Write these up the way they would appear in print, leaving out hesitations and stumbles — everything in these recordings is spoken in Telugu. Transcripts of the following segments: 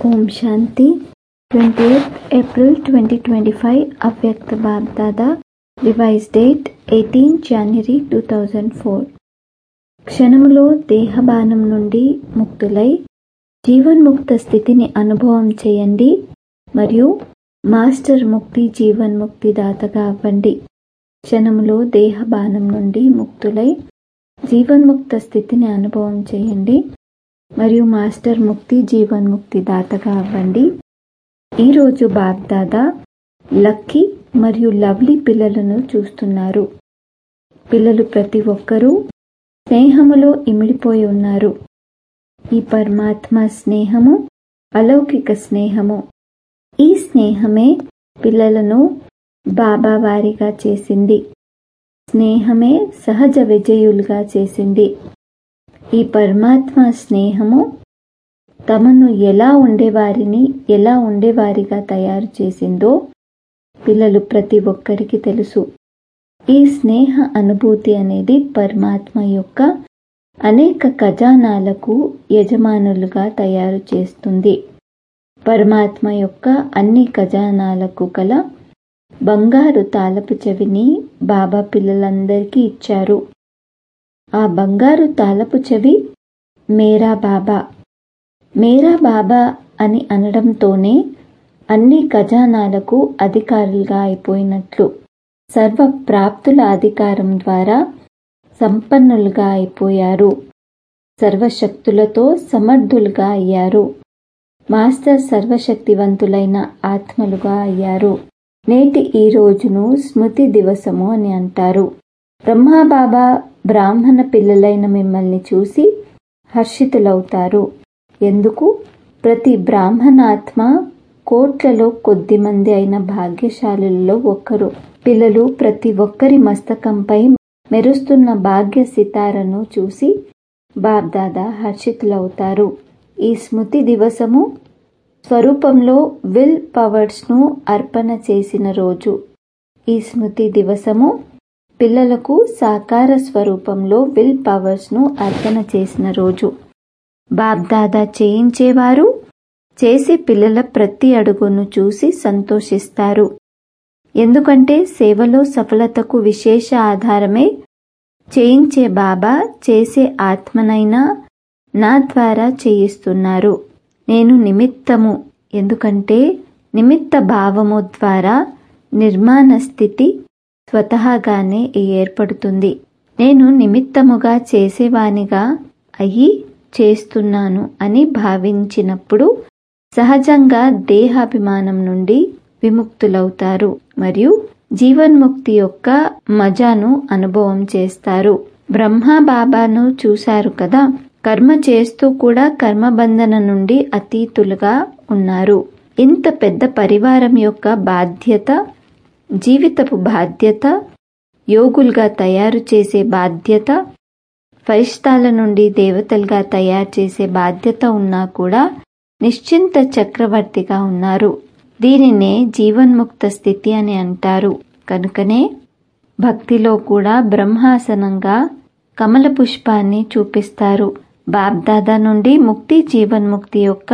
ఓం శాంతి. 28th April 2025 Avyakt Bapdada. Revise date 18 January 2004. క్షణములో దేహబానం నుండి ముక్తులై జీవన్ముక్త స్థితిని అనుభవం చేయండి మరియు మాస్టర్ ముక్తి జీవన్ముక్తి దాతగా అవ్వండి. క్షణములో దేహబానం నుండి ముక్తులై జీవన్ముక్త స్థితిని అనుభవం చేయండి మరియు మాస్టర్ ముక్తి జీవన్ముక్తి దాతగా అవ్వండి. ఈరోజు బాప్దాదా లక్కీ మరియు లవ్లీ పిల్లలను చూస్తున్నారు. పిల్లలు ప్రతి ఒక్కరూ స్నేహములో ఇమిడిపోయి ఉన్నారు. ఈ పరమాత్మ స్నేహము అలౌకిక స్నేహము. ఈ స్నేహమే పిల్లలను బాబా వారిగా చేసింది. స్నేహమే సహజ విజయులుగా చేసింది. ఈ పరమాత్మ స్నేహము తమను ఎలా ఉండేవారిగా తయారు చేసిందో పిల్లలు ప్రతి ఒక్కరికి తెలుసు. ఈ స్నేహ అనుభూతి అనేది పరమాత్మ యొక్క అనేక ఖజానాలకు యజమానులుగా తయారు చేస్తుంది. పరమాత్మ యొక్క అన్ని ఖజానాలకు కల బంగారు తాళపు చెవిని బాబా పిల్లలందరికీ ఇచ్చారు. ఆ బంగారు తాళపు చెవి మేరా బాబా. మేరా బాబా అని అనడంతోనే అన్ని ఖజానాలకు అధికారులుగా అయిపోయినట్లు. సర్వ ప్రాప్తుల అధికారం ద్వారా సంపన్నులుగా అయిపోయారు. సర్వశక్తులతో సమర్థులుగా అయ్యారు. మాస్టర్ సర్వశక్తివంతులైన ఆత్మలుగా అయ్యారు. నేటి ఈ రోజును స్మృతి దివసము అని అంటారు. బ్రహ్మాబాబా బ్రాహ్మణ పిల్లలైన మిమ్మల్ని చూసి హర్షితులవుతారు. ఎందుకు? ప్రతి బ్రాహ్మణాత్మ కోట్లలో కొద్దిమంది అయిన భాగ్యశాలులలో ఒక్కరు. పిల్లలు ప్రతి ఒక్కరి మస్తకంపై మెరుస్తున్న భాగ్య సితారను చూసి బాప్దాదా హర్షితులవుతారు. ఈ స్మృతి దివసము స్వరూపంలో విల్ పవర్స్ను అర్పణ చేసిన రోజు. ఈ స్మృతి దివసము పిల్లలకు సాకార స్వరూపంలో విల్ పవర్స్ను అర్పణ చేసిన రోజు. బాప్దాదా చేయించేవారు చేసే పిల్లల ప్రతి అడుగును చూసి సంతోషిస్తారు. ఎందుకంటే సేవలో సఫలతకు విశేష ఆధారమే చేయించే బాబా చేసే ఆత్మనైనా నా ద్వారా చేయిస్తున్నారు. నేను నిమిత్తము. ఎందుకంటే నిమిత్త భావము ద్వారా నిర్మాణ స్థితి స్వతహాగానే ఏర్పడుతుంది. నేను నిమిత్తముగా చేసేవానిగా అయ్యి చేస్తున్నాను అని భావించినప్పుడు సహజంగా దేహాభిమానం నుండి విముక్తులవుతారు మరియు జీవన్ముక్తి యొక్క మజాను అనుభవం చేస్తారు. బ్రహ్మా బాబాను చూశారు కదా. కర్మ చేస్తూ కూడా కర్మబంధన నుండి అతీతులుగా ఉన్నారు. ఇంత పెద్ద పరివారం యొక్క బాధ్యత, జీవితపు బాధ్యత, యోగులుగా తయారు చేసే బాధ్యత, ఫరిష్తాల నుండి దేవతలుగా తయారు చేసే బాధ్యత ఉన్నా కూడా నిశ్చింత చక్రవర్తిగా ఉన్నారు. దీనినే జీవన్ముక్త స్థితి అని అంటారు. కనుకనే భక్తిలో కూడా బ్రహ్మాసనంగా కమల పుష్పాన్ని చూపిస్తారు. బాప్దాదా నుండి ముక్తి జీవన్ముక్తి యొక్క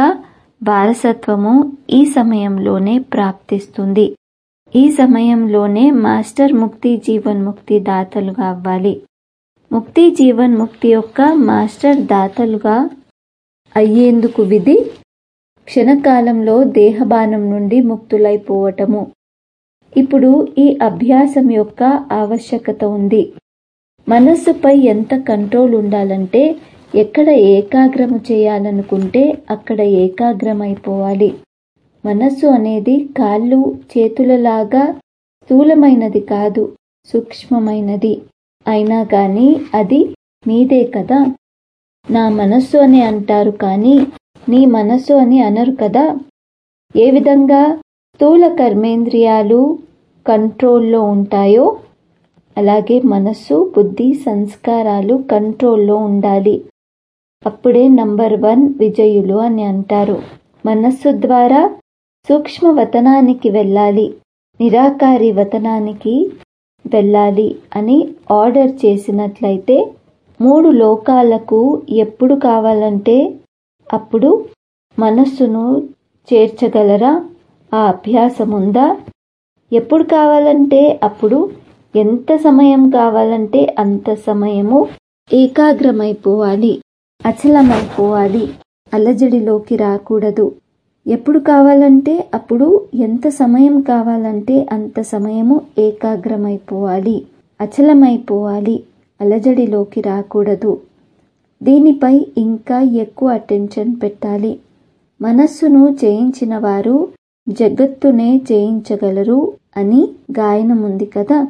వారసత్వము ఈ సమయంలోనే ప్రాప్తిస్తుంది. ఈ సమయంలోనే మాస్టర్ ముక్తి జీవన్ముక్తి దాతలుగా అవ్వాలి. ముక్తి జీవన్ముక్తి యొక్క మాస్టర్ దాతలుగా అయ్యేందుకు విధి క్షణకాలంలో దేహబానం నుండి ముక్తులైపోవటము. ఇప్పుడు ఈ అభ్యాసం యొక్క ఆవశ్యకత ఉంది. మనస్సుపై ఎంత కంట్రోల్ ఉండాలంటే ఎక్కడ ఏకాగ్రము చేయాలనుకుంటే అక్కడ ఏకాగ్రమైపోవాలి. మనస్సు అనేది కాళ్ళు చేతులలాగా స్థూలమైనది కాదు, సూక్ష్మమైనది. అయినా గాని అది మీదే కదా. నా మనస్సు అని అంటారు కానీ నీ మనస్సు అని అనరు కదా. ఏ విధంగా స్థూల కర్మేంద్రియాలు కంట్రోల్లో ఉంటాయో అలాగే మనస్సు, బుద్ధి, సంస్కారాలు కంట్రోల్లో ఉండాలి. అప్పుడే నంబర్ 1 విజయులు అని అంటారు. మనస్సు ద్వారా సూక్ష్మ వతనానికి వెళ్ళాలి, నిరాకారి వతనానికి వెళ్ళాలి అని ఆర్డర్ చేసినట్లయితే 3 లోకాలకు ఎప్పుడు కావాలంటే అప్పుడు మనస్సును చేర్చగలరా? ఆ అభ్యాసం ఉందా? ఎప్పుడు కావాలంటే అప్పుడు, ఎంత సమయం కావాలంటే అంత సమయము ఏకాగ్రమైపోవాలి, అచలమైపోవాలి, అలజడిలోకి రాకూడదు. ఎప్పుడు కావాలంటే అప్పుడు, ఎంత సమయం కావాలంటే అంత సమయము ఏకాగ్రమైపోవాలి, అచలమైపోవాలి, అలజడిలోకి రాకూడదు. దీనిపై ఇంకా ఎక్కువ అటెన్షన్ పెట్టాలి. మనస్సును జయించిన వారు జగత్తునే జయించగలరు అని గాయనముంది కదా.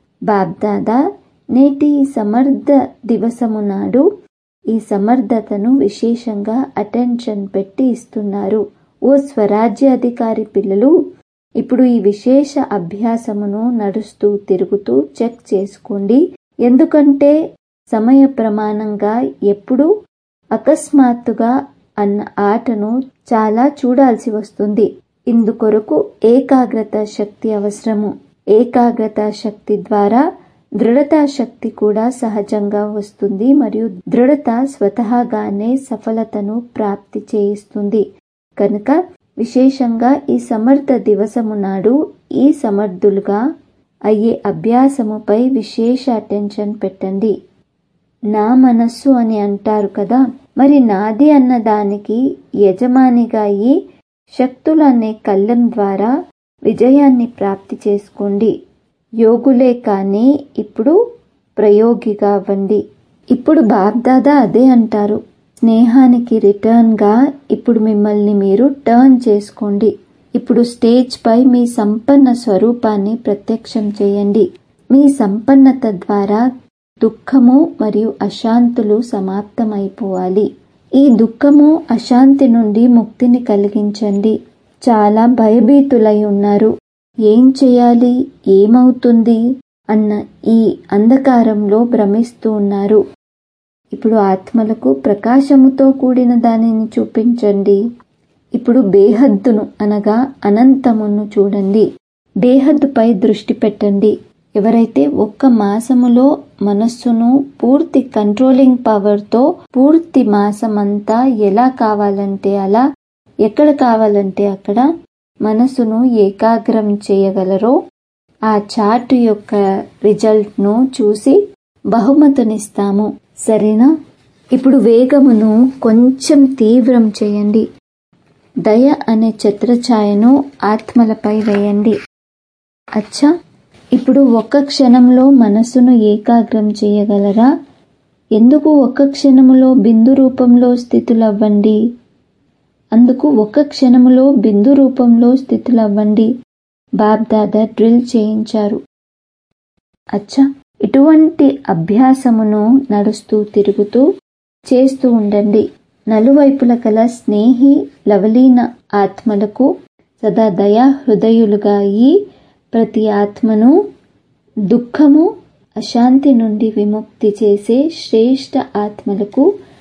బాబ్దాదా నేటి ఈ సమర్థ దివసము నాడు ఈ సమర్థతను విశేషంగా అటెన్షన్ పెట్టి ఇస్తున్నారు. ఓ స్వరాజ్యాధికారి పిల్లలు, ఇప్పుడు ఈ విశేష అభ్యాసమును నడుస్తూ తిరుగుతూ చెక్ చేసుకోండి. ఎందుకంటే సమయ ప్రమాణంగా ఎప్పుడు అకస్మాత్తుగా అన్న ఆటను చాలా చూడాల్సి వస్తుంది. ఇందుకొరకు ఏకాగ్రత శక్తి అవసరము. ఏకాగ్రత శక్తి ద్వారా దృఢతా శక్తి కూడా సహజంగా వస్తుంది మరియు దృఢత స్వతహాగానే సఫలతను ప్రాప్తి చేయిస్తుంది. కనుక విశేషంగా ఈ సమర్థ దివసము నాడు ఈ సమర్థులుగా అయ్యే అభ్యాసముపై విశేష అటెన్షన్ పెట్టండి. నా మనస్సు అని అంటారు కదా, మరి నాది అన్న దానికి యజమానిగా అయ్యి శక్తులు అనే కళ్ళెం ద్వారా విజయాన్ని ప్రాప్తి చేసుకోండి. యోగులే కానీ ఇప్పుడు ప్రయోగిగా అవ్వండి. ఇప్పుడు బాబ్దాదా అదే అంటారు. స్నేహానికి రిటర్న్గా ఇప్పుడు మిమ్మల్ని మీరు టర్న్ చేసుకోండి. ఇప్పుడు స్టేజ్ పై మీ సంపన్న స్వరూపాన్ని ప్రత్యక్షం చేయండి. మీ సంపన్నత ద్వారా దుఃఖము మరియు అశాంతులు సమాప్తమైపోవాలి. ఈ దుఃఖము అశాంతి నుండి ముక్తిని కలిగించండి. చాలా భయభీతులై ఉన్నారు. ఏం చేయాలి, ఏమవుతుంది అన్న ఈ అంధకారంలో భ్రమిస్తూ ఉన్నారు. ఇప్పుడు ఆత్మలకు ప్రకాశముతో కూడిన దానిని చూపించండి. ఇప్పుడు బేహద్దును అనగా అనంతమును చూడండి. బేహద్దుపై దృష్టి పెట్టండి. ఎవరైతే ఒక్క మాసములో మనస్సును పూర్తి కంట్రోలింగ్ పవర్తో పూర్తి మాసమంతా ఎలా కావాలంటే అలా, ఎక్కడ కావాలంటే అక్కడ మనస్సును ఏకాగ్రం చేయగలరో ఆ చార్ట్ యొక్క రిజల్ట్ను చూసి బహుమతినిస్తాము. సరేనా? ఇప్పుడు వేగమును కొంచెం తీవ్రం చేయండి. దయ అనే ఛత్రఛాయను ఆత్మలపై వేయండి. అచ్చా, ఇప్పుడు ఒక్క క్షణంలో మనస్సును ఏకాగ్రం చేయగలరా? ఎందుకు ఒక్క క్షణములో బిందు రూపంలో స్థితులవ్వండి. అందుకు ఒక్క క్షణములో బిందు రూపంలో స్థితులవ్వండి. బాబ్దాదా డ్రిల్ చేయించారు. అచ్చా, ఇటువంటి అభ్యాసమును నడుస్తూ తిరుగుతూ చేస్తూ ఉండండి. నలువైపుల కల స్నేహి లవలీన ఆత్మలకు సదా దయా హృదయులుగా అయి ప్రతి ఆత్మను దుఃఖము అశాంతి నుండి విముక్తి చేసే శ్రేష్ఠ ఆత్మలకు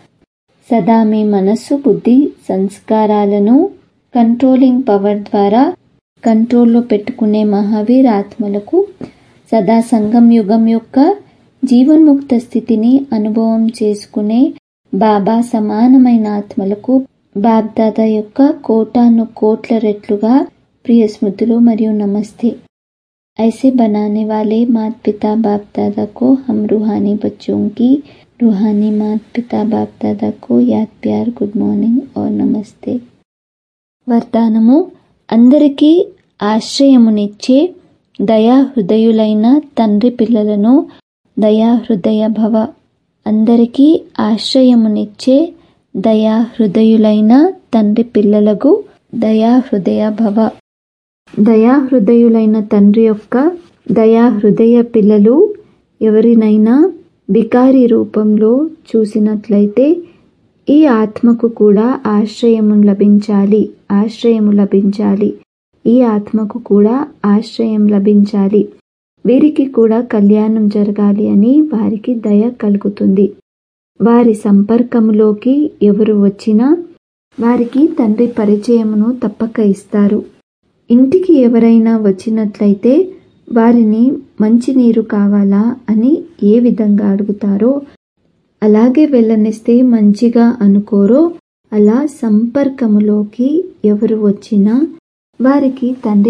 సదా మీ మనస్సు బుద్ధి సంస్కారాలను కంట్రోలింగ్ పవర్ ద్వారా కంట్రోల్లో పెట్టుకునే మహావీర్ ఆత్మలకు సదా సంగం యుగం యొక్క జీవన్ముక్త స్థితిని అనుభవం చేసుకునే బాబా సమానమైన ఆత్మలకు బాబ్దాదా యొక్క కోటాను కోట్ల రెట్లుగా ప్రియ స్మృతులు మరియు నమస్తే. ऐसे बनाने वाले माता पिता बाप दादा को हम रूहानी बच्चों की रूहानी माता पिता बाप दादा को याद प्यार गुड मॉर्निंग और नमस्ते. వరదానము. అందరికీ ఆశ్రయమునిచ్చే దయా హృదయులైన తండ్రి పిల్లలను దయా హృదయ భవ. అందరికీ ఆశ్రయమునిచ్చే దయా హృదయులైన తండ్రి పిల్లలకు దయా హృదయ భవ. దయా హృదయులైన తండ్రి యొక్క దయా హృదయ పిల్లలు ఎవరినైనా బికారి రూపంలో చూసినట్లయితే ఈ ఆత్మకు కూడా ఆశ్రయము లభించాలి. ఈ ఆత్మకు కూడా ఆశ్రయం లభించాలి. వీరికి కూడా కళ్యాణం జరగాలి అని వారికి దయ కలుగుతుంది. వారి సంపర్కములోకి ఎవరు వచ్చినా వారికి తండ్రి పరిచయమును తప్పక ఇస్తారు. ఇంటికి ఎవరైనా వచ్చినట్లయితే వారిని మంచినీరు కావాలా అని ఏ విధంగా అడుగుతారో అలాగే వెళ్ళనిస్తే మంచిగా అనుకోరో అలా సంపర్కములోకి ఎవరు వచ్చినా వారికి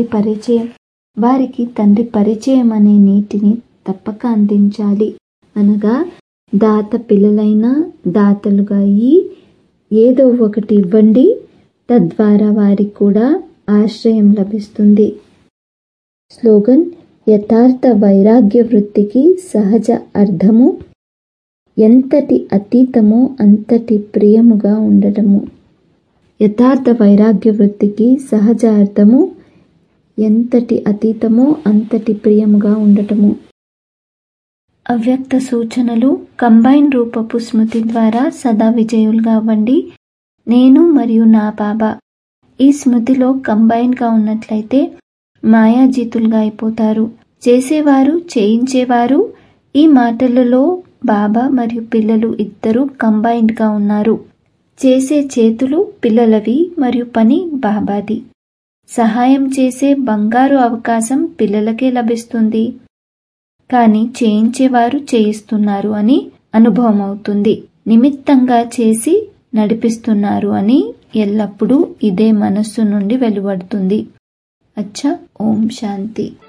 తండ్రి పరిచయం అనే నీటిని తప్పక అందించాలి. అనగా దాత పిల్లలైనా దాతలుగా అయ్యి ఏదో ఒకటి ఇవ్వండి, తద్వారా వారికి కూడా ఆశ్రయం లభిస్తుంది. స్లోగన్: యథార్థ వైరాగ్య వృత్తికి సహజ అర్థము ఎంతటి అతీతమో అంతటి ప్రియముగా ఉండటము. యథార్థ వైరాగ్య వృత్తికి సహజ అర్థము ఎంతటి అతీతమో అంతటి ప్రియముగా ఉండటము. అవ్యక్త సూచనలు: కంబైన్ రూపపు స్మృతి ద్వారా సదా విజయులుగా అవ్వండి. నేను మరియు నా బాబా. ఈ స్మృతిలో కంబైన్గా ఉన్నట్లయితే మాయాజీతులుగా అయిపోతారు. చేసేవారు, చేయించేవారు. ఈ మాటలలో బాబా మరియు పిల్లలు ఇద్దరూ కంబైన్డ్గా ఉన్నారు. చేసే చేతులు పిల్లలవి మరియు పని బాబాది. సహాయం చేసే బంగారు అవకాశం పిల్లలకే లభిస్తుంది, కానీ చేయించేవారు చేయిస్తున్నారు అని అనుభవం అవుతుంది. నిమిత్తంగా చేసి నడిపిస్తున్నారు అని ఎల్లప్పుడూ ఇదే మనస్సు నుండి వెలువడుతుంది. అచ్చా. ఓం శాంతి.